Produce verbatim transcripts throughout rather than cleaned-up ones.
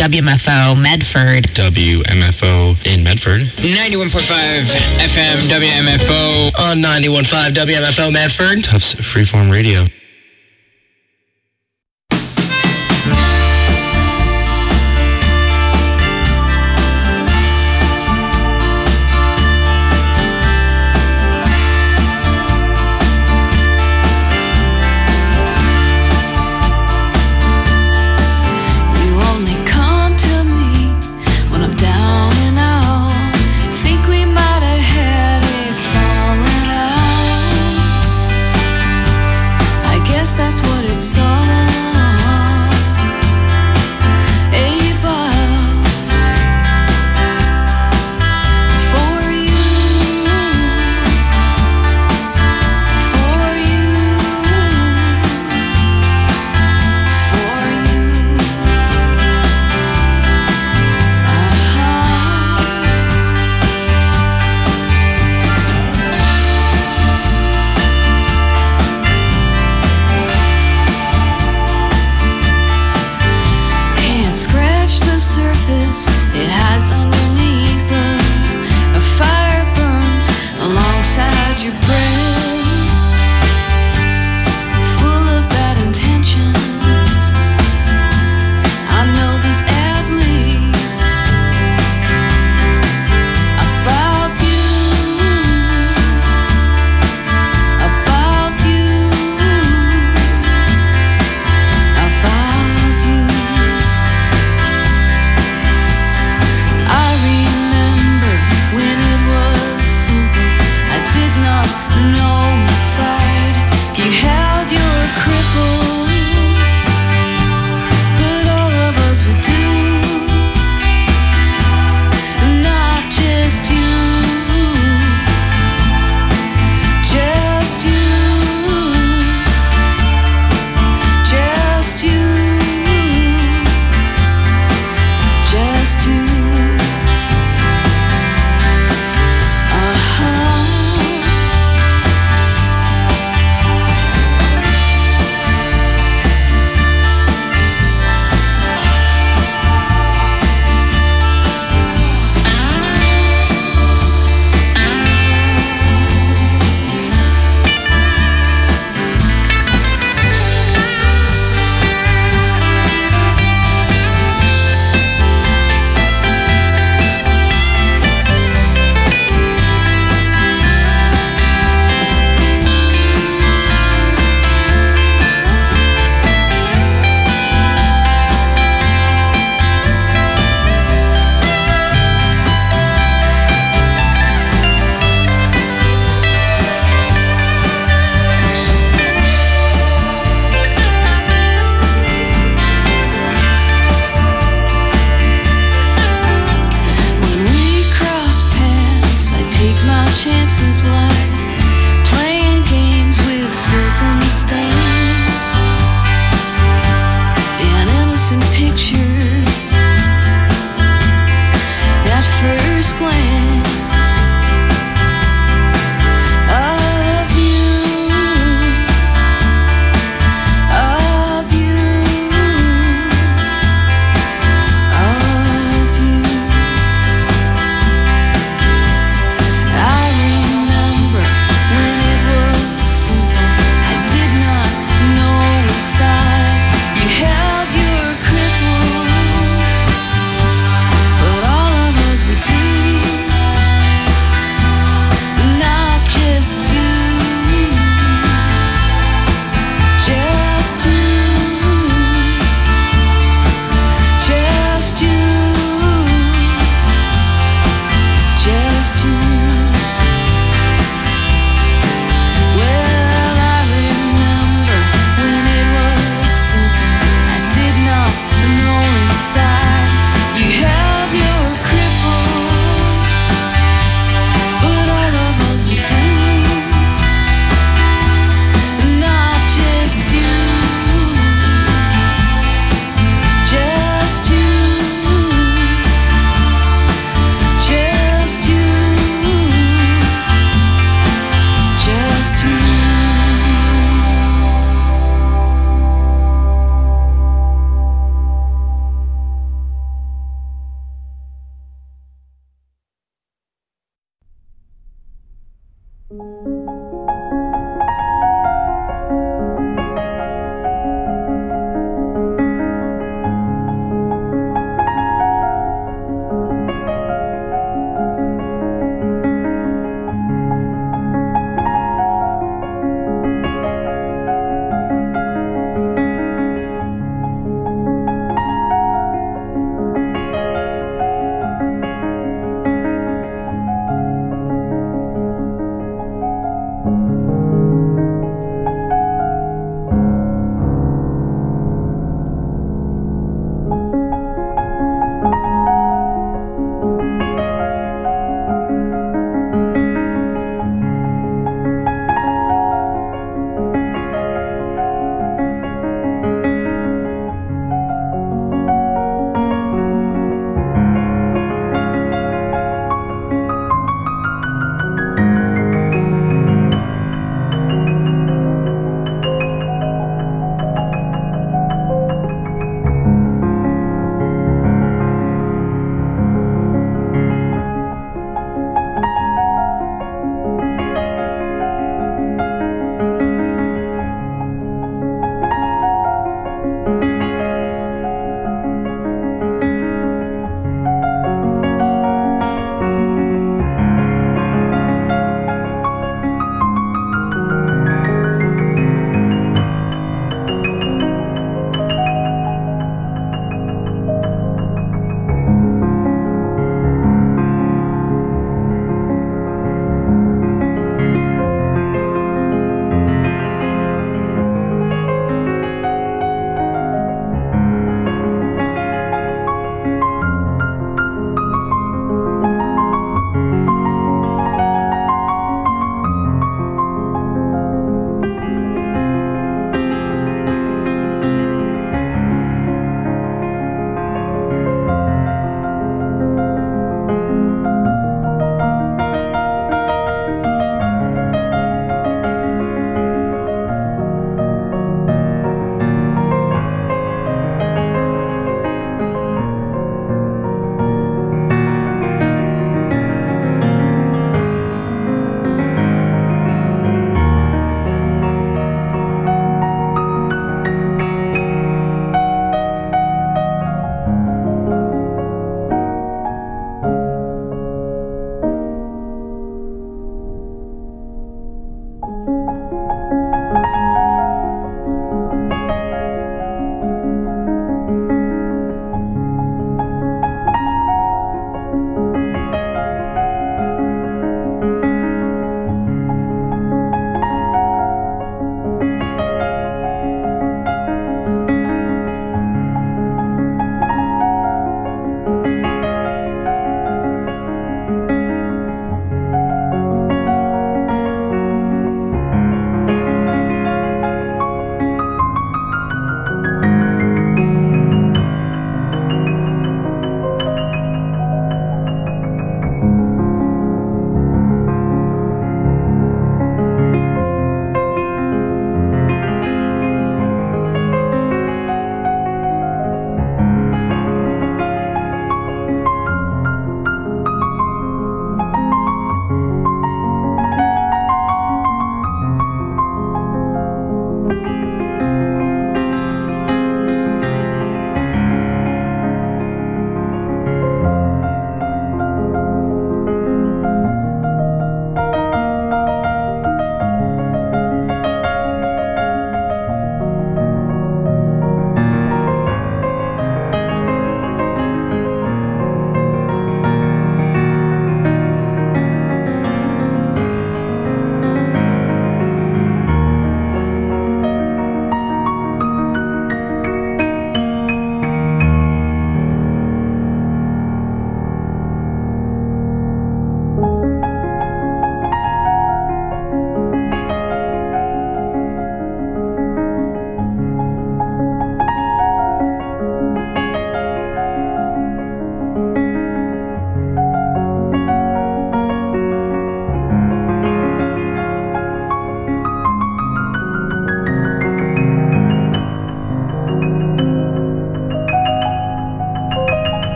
W M F O Medford. W M F O in Medford. ninety-one point five F M W M F O. On ninety-one point five W M F O Medford. Tufts Freeform Radio. I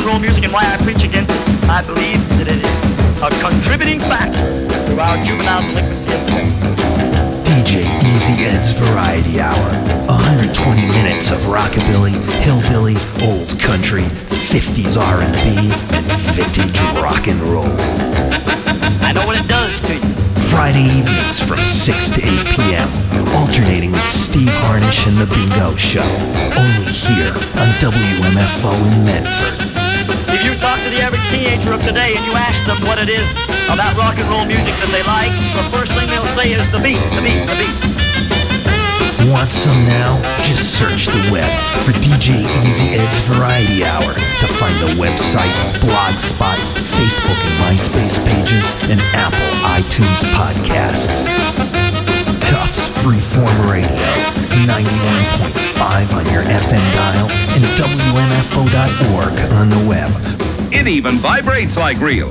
and roll music and why I preach against it. I believe that it is a contributing factor to our juvenile delinquency and theft. D J Easy Ed's Variety Hour. one hundred twenty minutes of rockabilly, hillbilly, old country, fifties R and B, and vintage rock and roll. I know what it does to you. Friday evenings from six to eight p.m. Alternating with Steve Harnish and The Bingo Show. Only here on W M F O in Medford. If you talk to the average teenager of today and you ask them what it is about rock and roll music that they like, the first thing they'll say is the beat, the beat, the beat. Want some now? Just search the web for D J Easy Ed's Variety Hour to find the website, Blogspot, Facebook and MySpace pages, and Apple iTunes podcasts. Tufts Freeform Radio, ninety-one point five on your F M dial and W M F O dot org on the web. It even vibrates like real.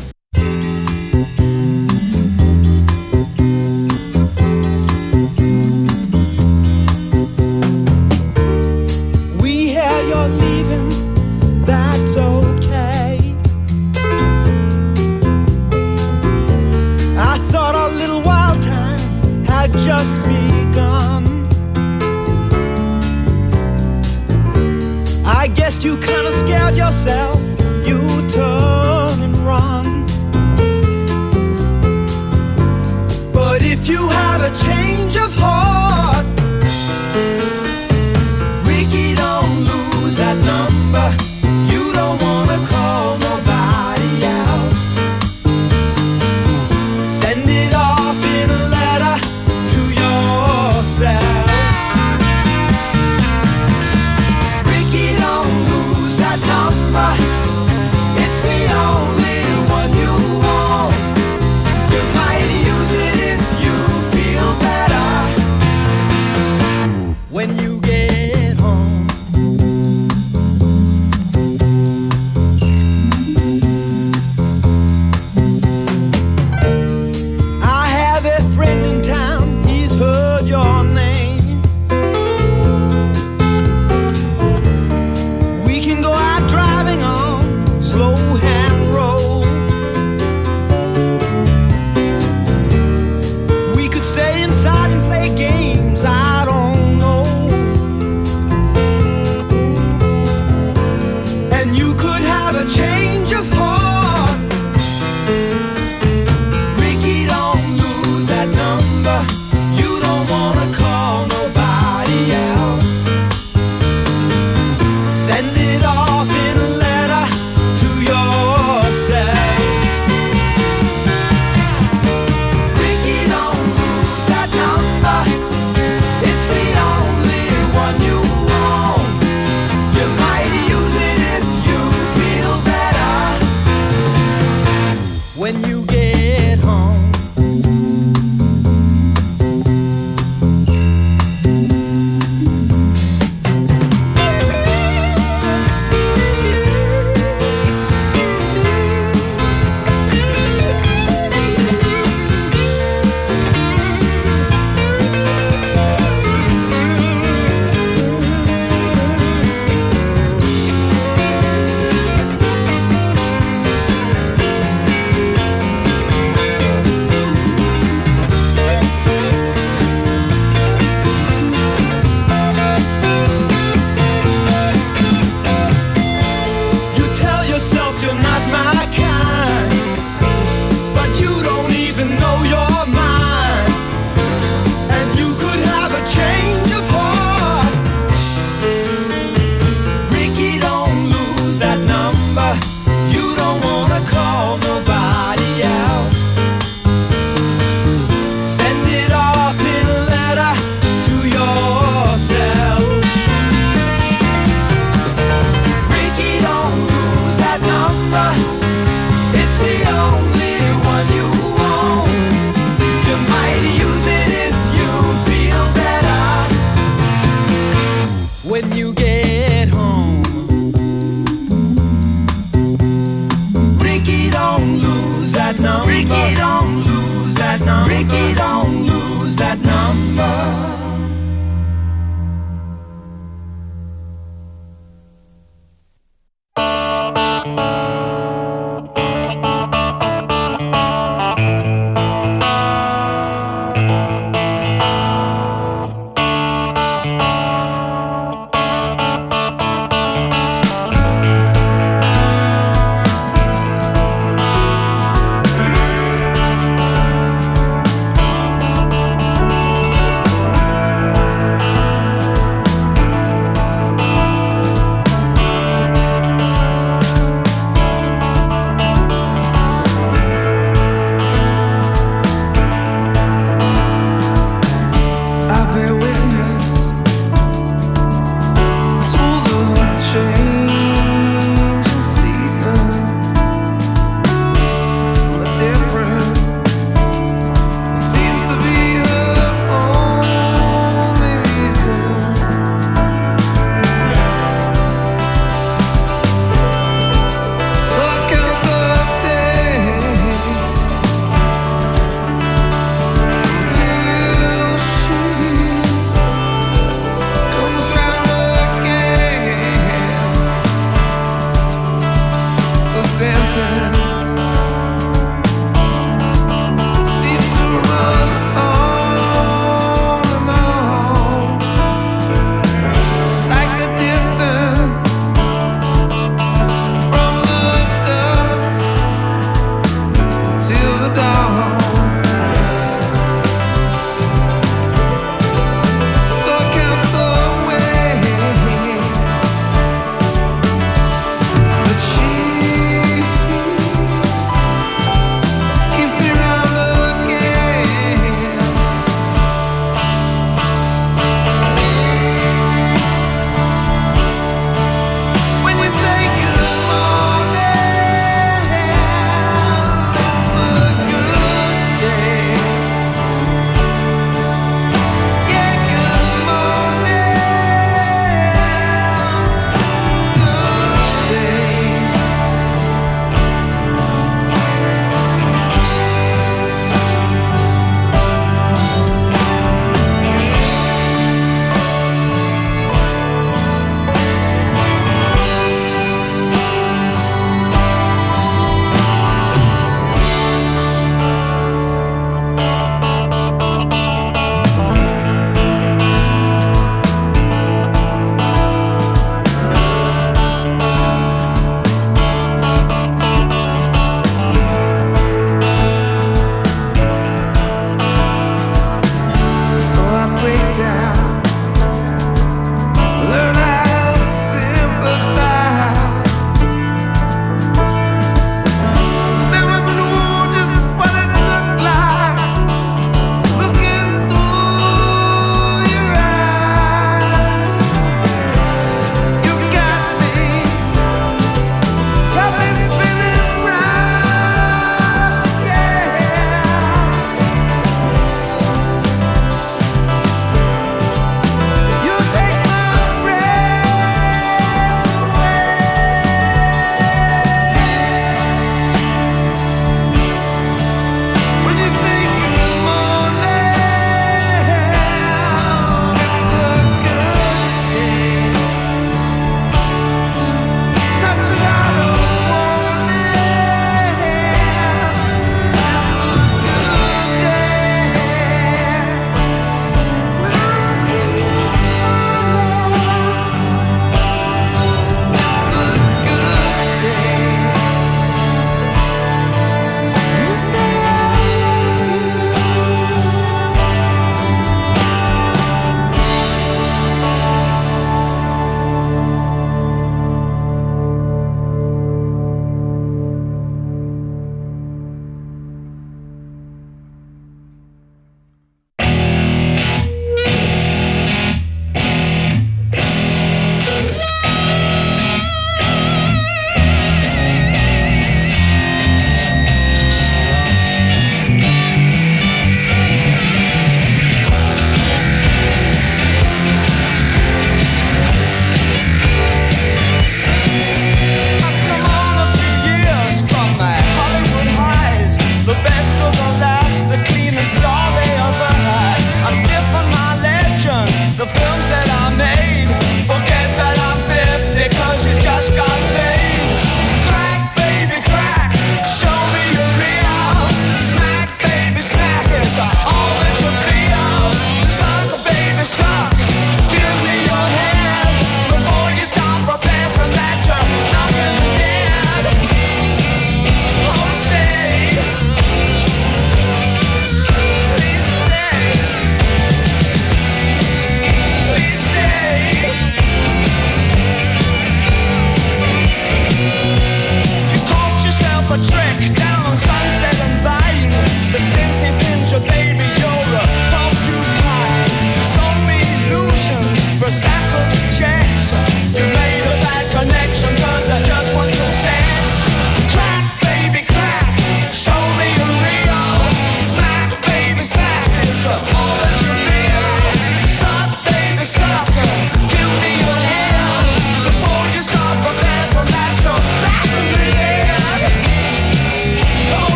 We hear you're leaving, that's okay. I thought our little wild time had just begun. I guess you kinda scared yourself, you turn and run. But if you have a change of heart, Ricky, don't lose that number. You don't wanna call nobody else. Send it off in a letter to yourself. Ricky, don't lose that number.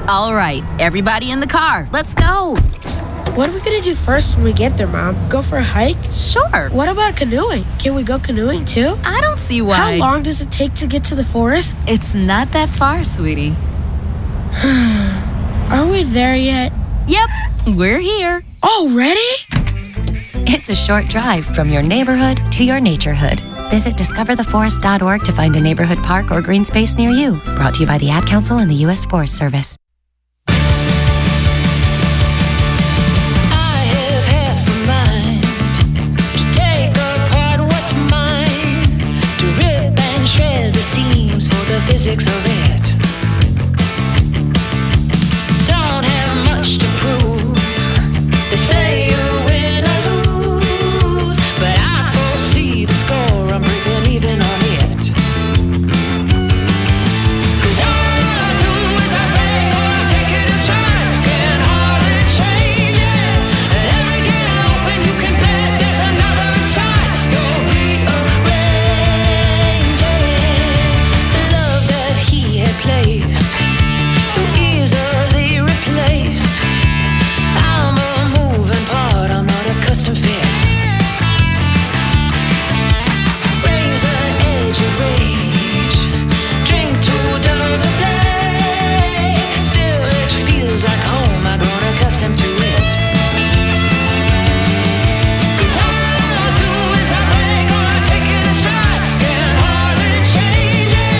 All right, everybody in the car, let's go. What are we gonna do first when we get there, Mom? Go for a hike? Sure. What about canoeing? Can we go canoeing too? I don't see why. How long does it take to get to the forest? It's not that far, sweetie. Are we there yet? Yep, we're here. Already? It's a short drive from your neighborhood to your naturehood. Visit discover the forest dot org to find a neighborhood park or green space near you. Brought to you by the Ad Council and the U S Forest Service. Physics of it. Don't have much to prove. They say you win or lose, but I foresee the score. I'm breaking even on it. 'Cause all I do is I play or I take it as stride. Can hardly change it. And every get open you can bet there's another inside. You'll rearrange it. He had placed so easily replaced. I'm a moving part, I'm not a custom fit. Razor edge of rage, drink to dull the play. Still it feels like home, I've grown accustomed to it. 'Cause all I do is I break or I take it in stride. Can hardly change it.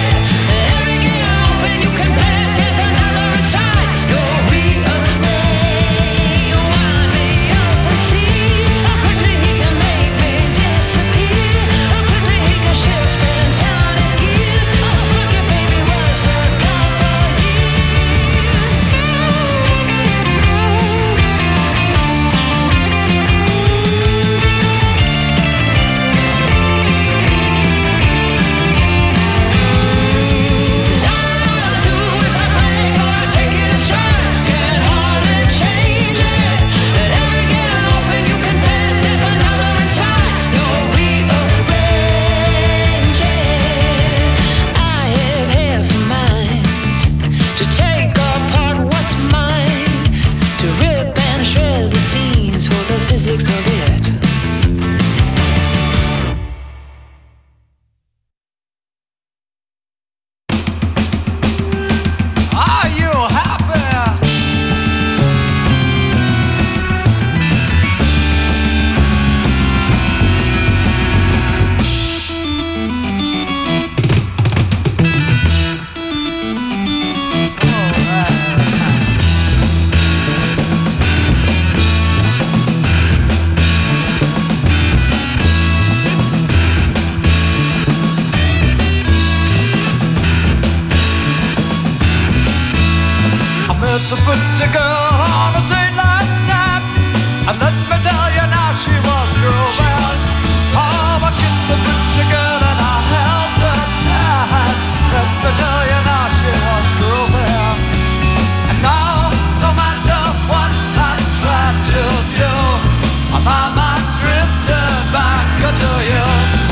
To put a girl on a date last night, and let me tell you now she was grooving. Oh, I kissed the pretty girl and I held her tight. Let me tell you now she was grooving. And now, no matter what I try to do, my mind's drifting back to you.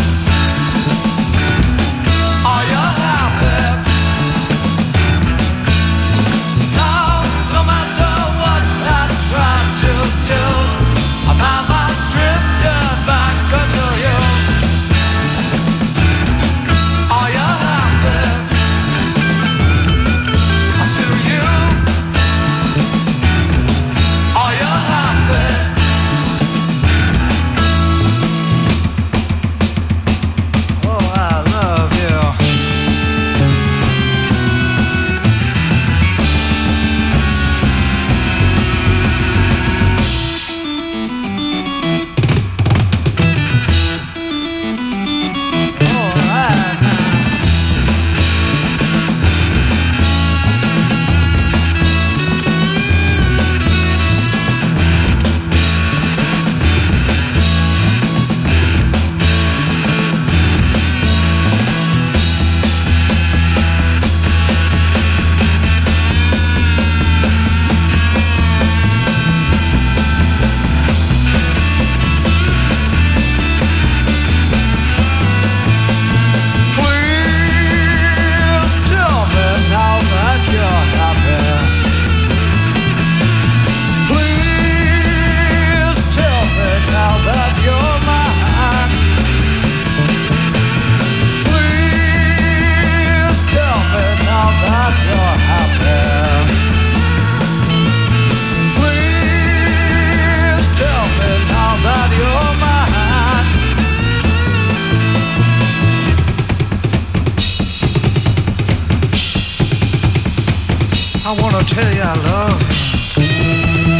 Are you happy? Try to do. My mind's drifting back. I wanna tell you I love you.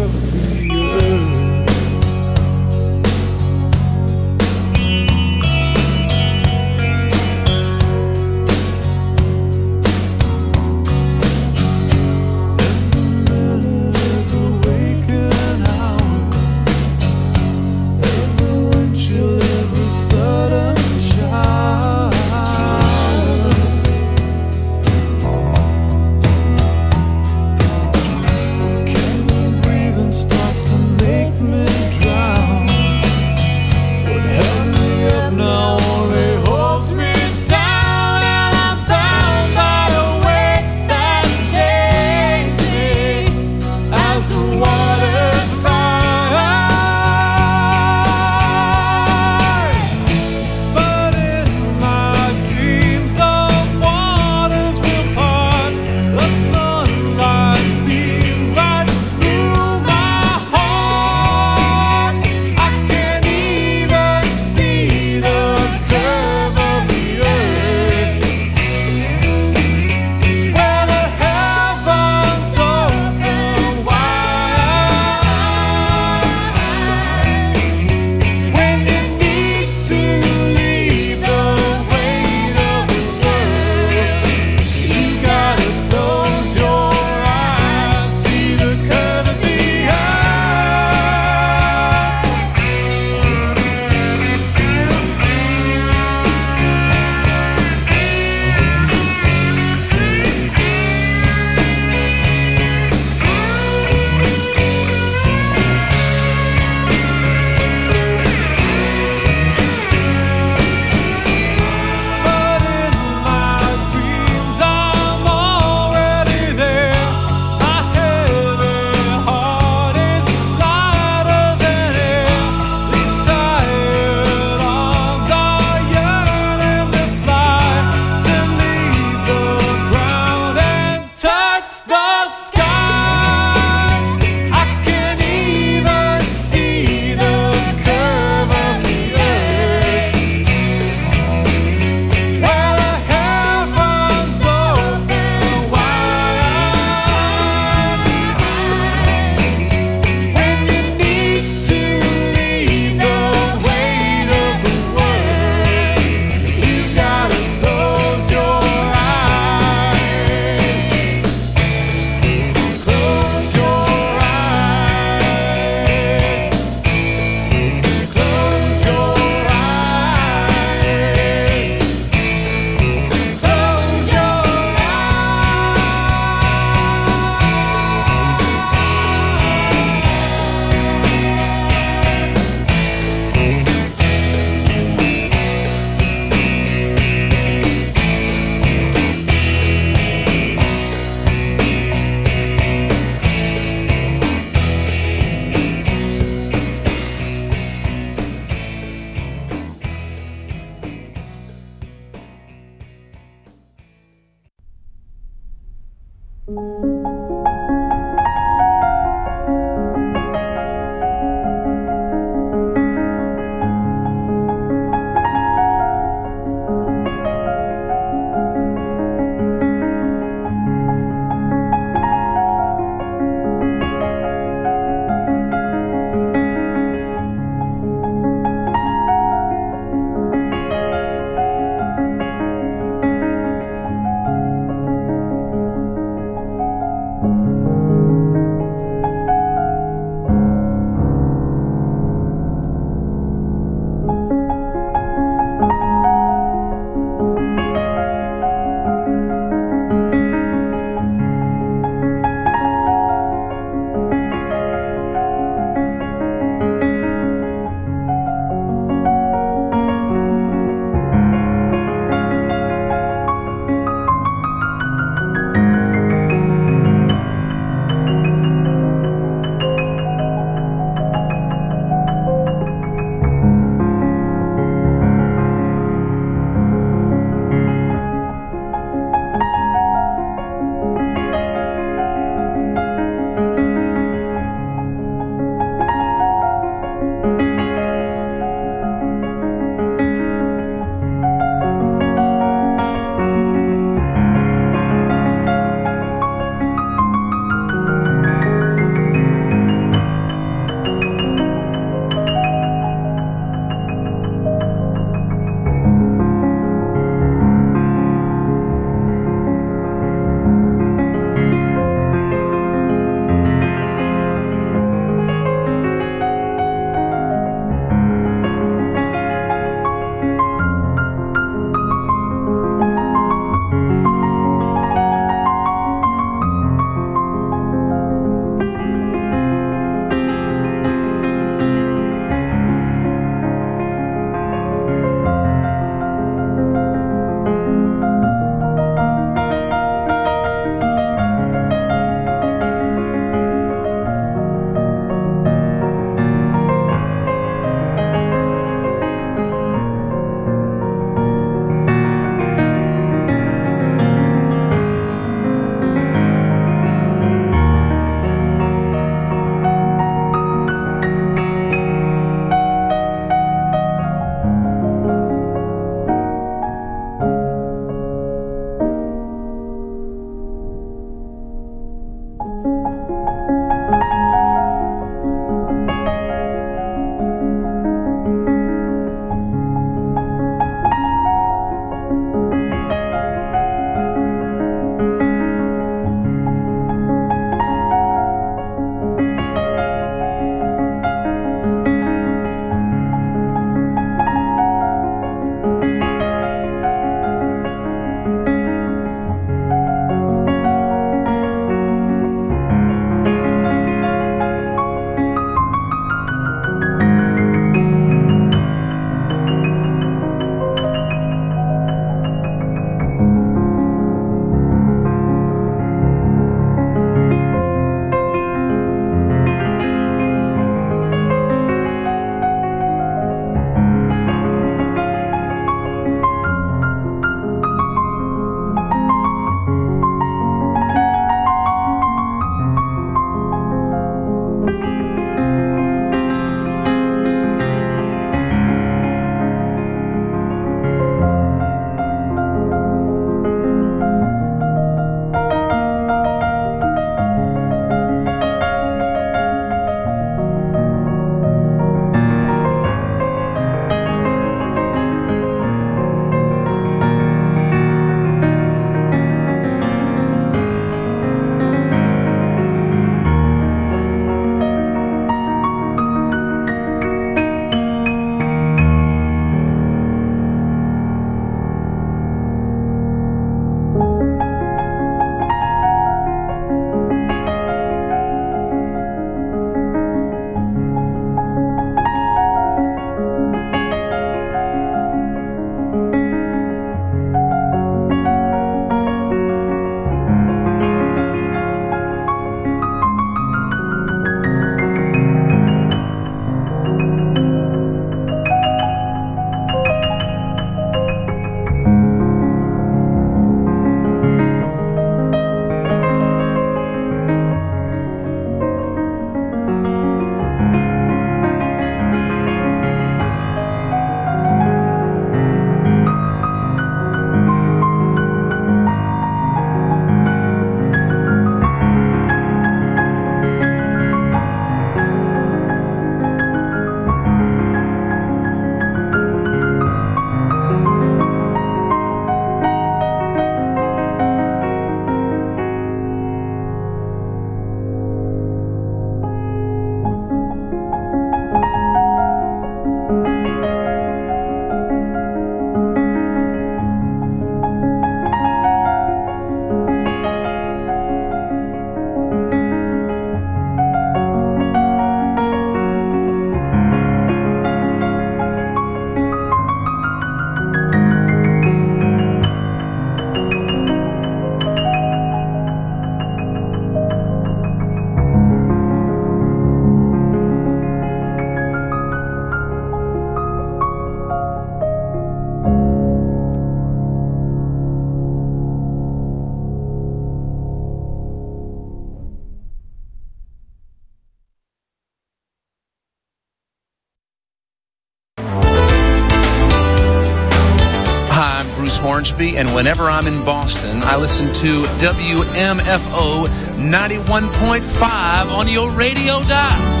Hornsby, and whenever I'm in Boston, I listen to W M F O ninety-one point five on your radio dial.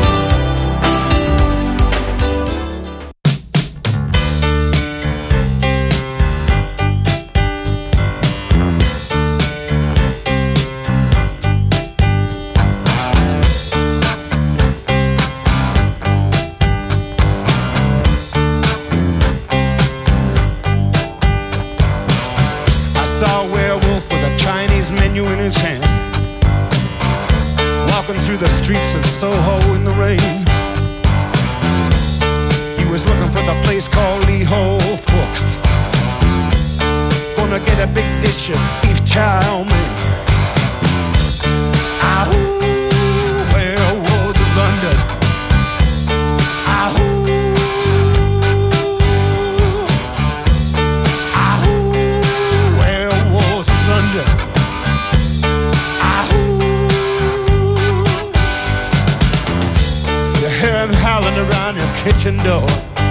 The streets of Soho in the rain. He was looking for the place called Lee Ho Fooks. Gonna get a big dish of beef chow mein. Ahoo, werewolves of London. Ahoo, ahoo, werewolves of London. Howling around your kitchen door.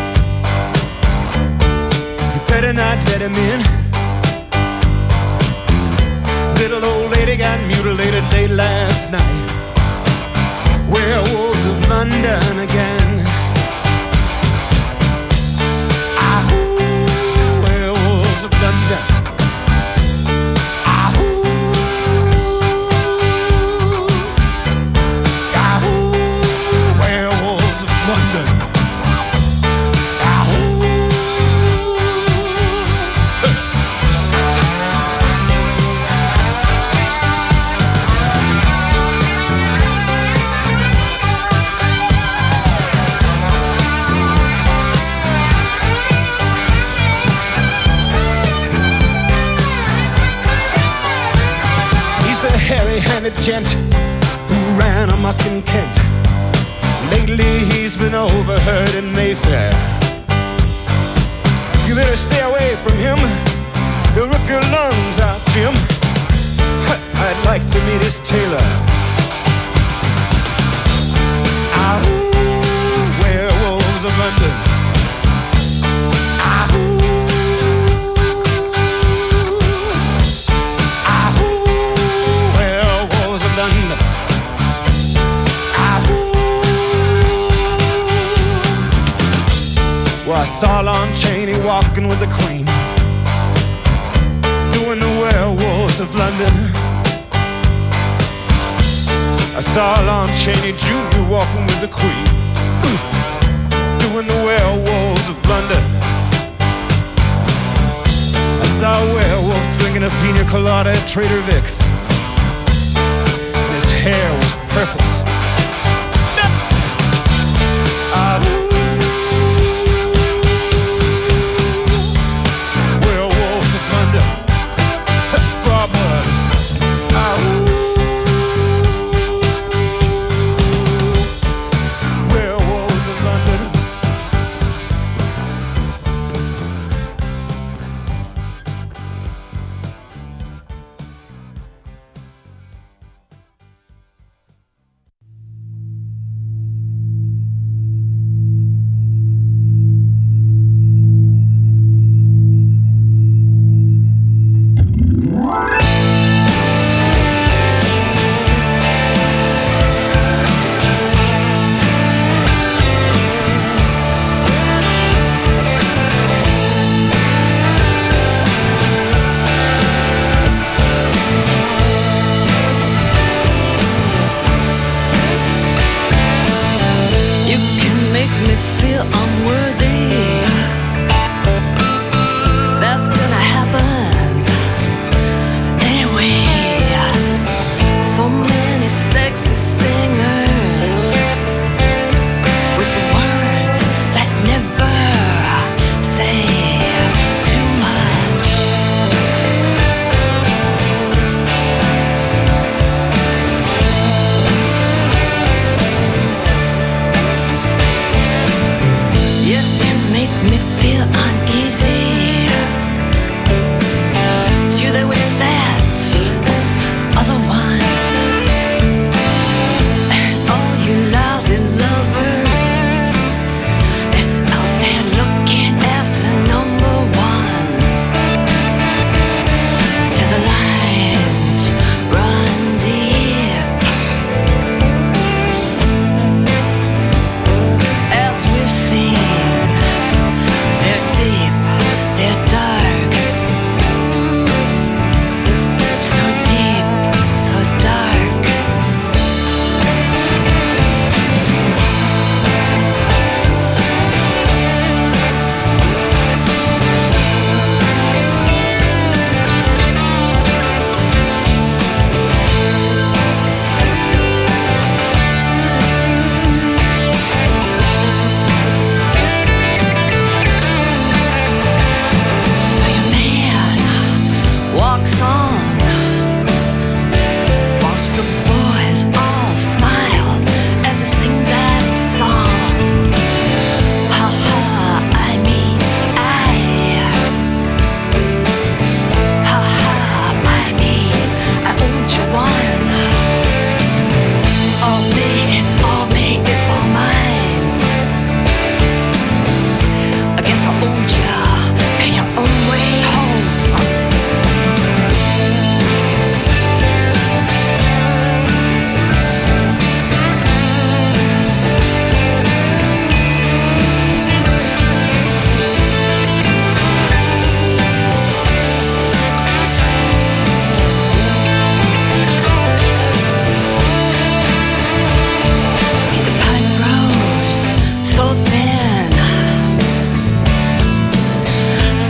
You better not let him in. Little old lady got mutilated late last night. Werewolves of London again. Ahoo, werewolves of London. Hairy-handed gent who ran amok in Kent. Lately he's been overheard in Mayfair. You better stay away from him. He'll rip your lungs out, Jim. I'd like to meet his tailor. Ahoo, werewolves of London. Ahoo. Well, I saw Lon Chaney walking with the Queen, doing the werewolves of London. I saw Lon Chaney Junior walking with the Queen, doing the werewolves of London. I saw a werewolf drinking a pina colada at Trader Vic's. His hair was perfect. Uh,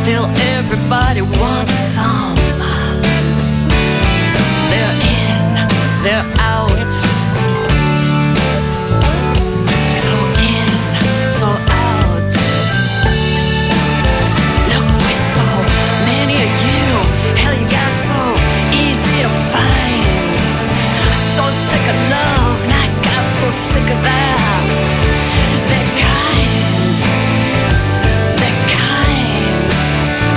still everybody wants some. They're in, they're out.